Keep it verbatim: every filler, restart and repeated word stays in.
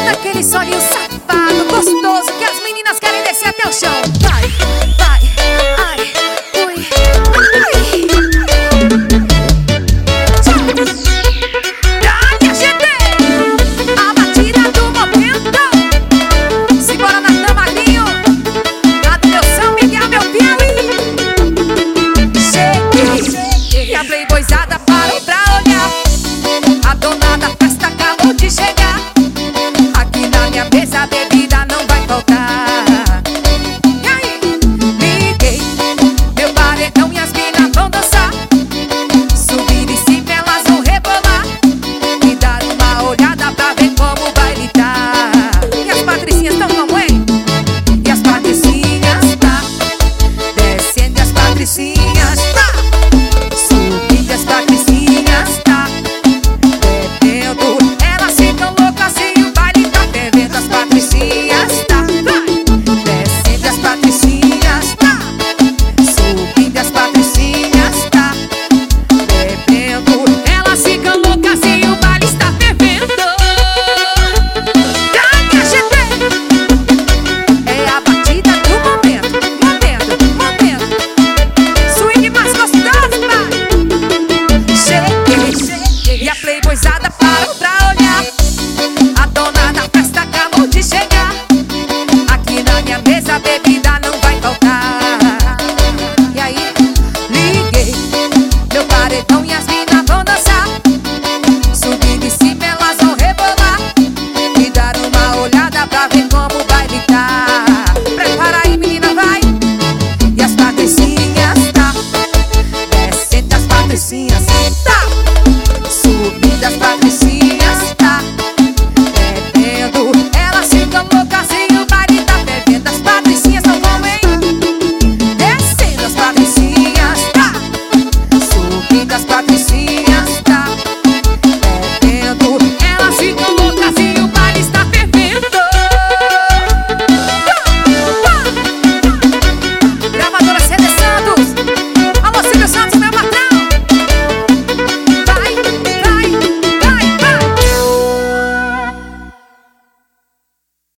Daquele solinho safado, gostoso, que as meninas querem descer até o chão. Vai, vai, ai, ui, ai. Dá-lhe, gente! A batida do momento. Simbora, Natan Magrinho. Lá do meu São Miguel, meu Piauí. Cheguei, e a playboyzada parou pra olhar. A dona da festa acabou de chegar. Aqui na minha mesa a bebida não vai faltar. E aí? Liguei meu paredão e as minas vão dançar. Subir em cima elas vão rebolar e dar uma olhada pra ver como o baile tá. E as patricinhas tão como, hein? E as patricinhas tá descendo, e as patricinhas tá subindo, e as patricinhas tá bebendo. Elas ficam loucas e o baile tá fervendo. As patricinhas tá descendo, as patricinhas tá subindo, as patricinhas tá bebendo. Elas ficam loucas e o baile está fervendo. Dá-lhe, gente! É a batida do momento, momento, momento. Swing mais gostoso, vai! Cheguei, cheguei, e a playboyzada parou pra